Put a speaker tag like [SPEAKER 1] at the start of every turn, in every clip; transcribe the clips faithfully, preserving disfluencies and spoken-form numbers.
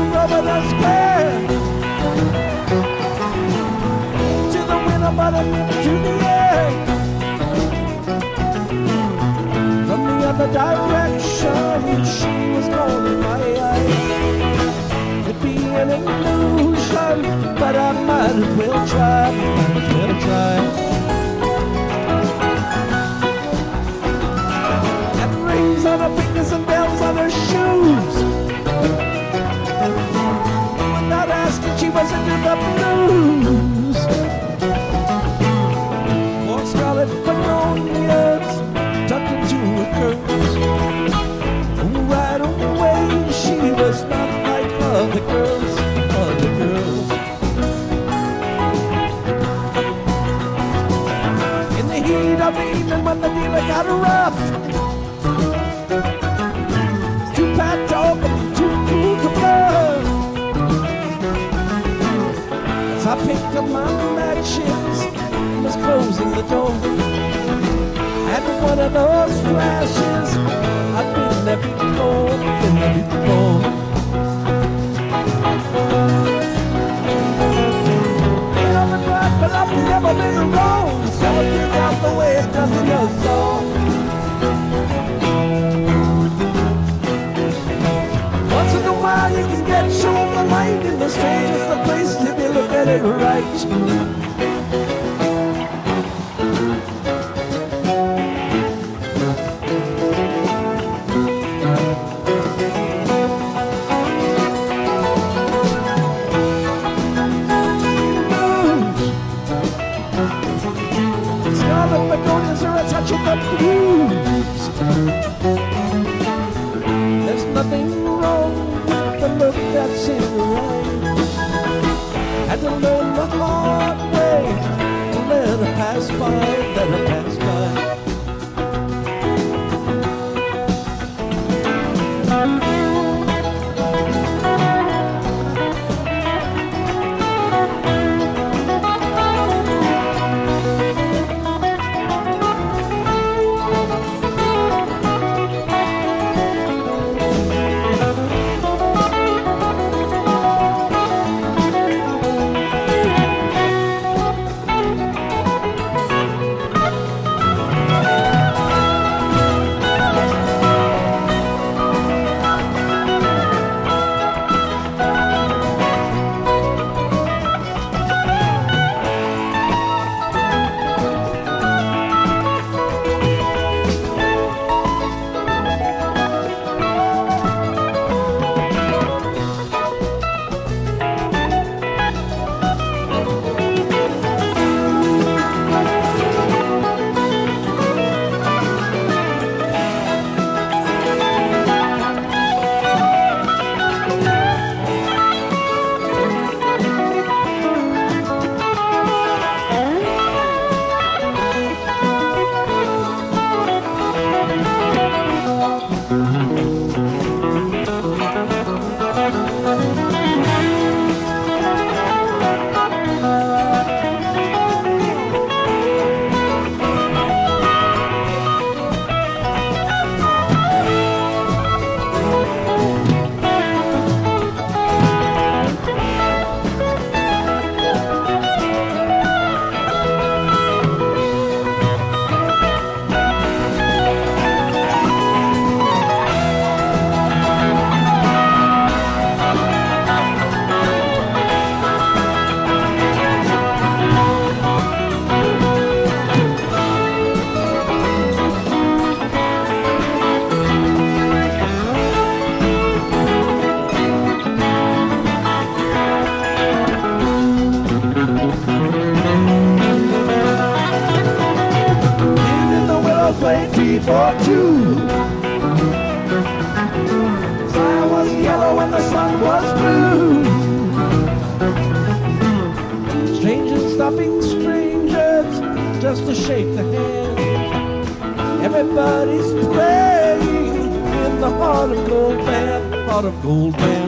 [SPEAKER 1] Grosvenor Square, to the window button, to the air. From the other direction, she was calling my eye. It'd be an illusion, but I might as well try, might as well try. And rings on her fingers and bells on her shoes. Without asking, she was into the blues. More scarlet magnolias tucked into her curls. Right away, she was not like other girls, other girls. In the heat of the evening when the dealer got rough, too fat to open, too cool to bluff. As I picked up my matches, was closing the door. And one of those flashes, I've been there before, been there before. Been on the drive, but I've never been wrong. So I figured out the way it does in your song. Once in a while you can get shown the light in the street. It's the place if you look at it right. There's nothing wrong with the look that's in her eyes. Had to learn the hard way to let her pass by, let her pass by. For two, sky was yellow and the sun was blue. Strangers stopping strangers just to shake the hand. Everybody's praying in the heart of Gold Band, heart of Gold Band.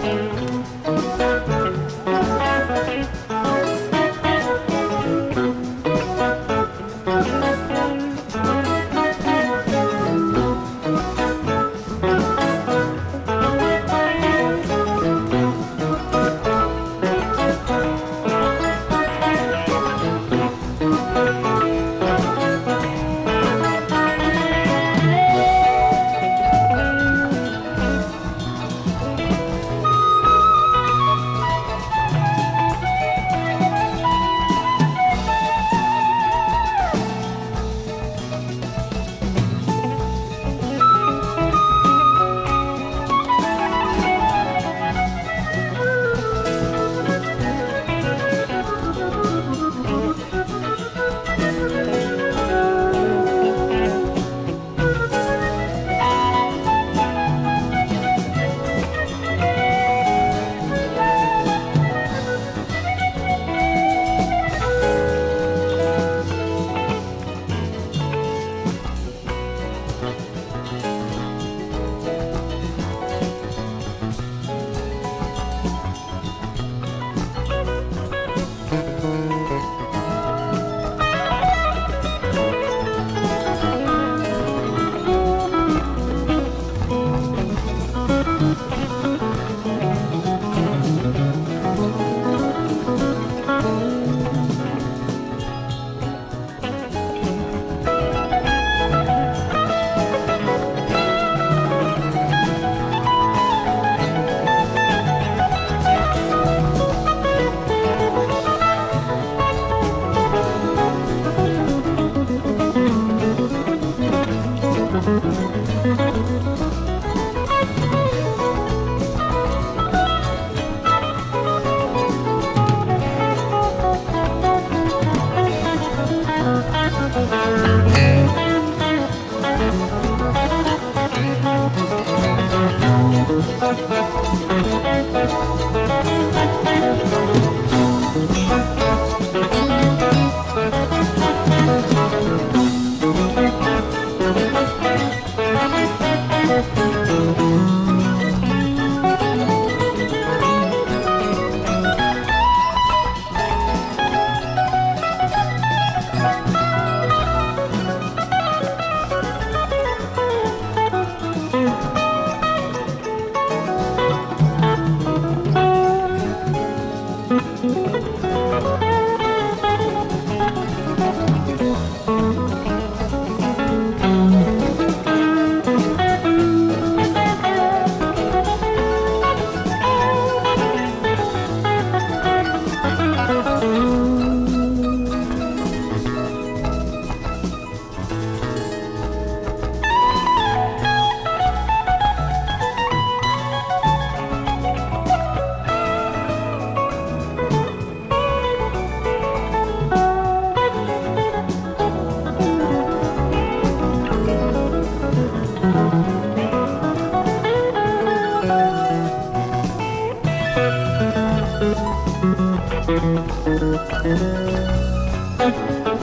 [SPEAKER 1] Thank you.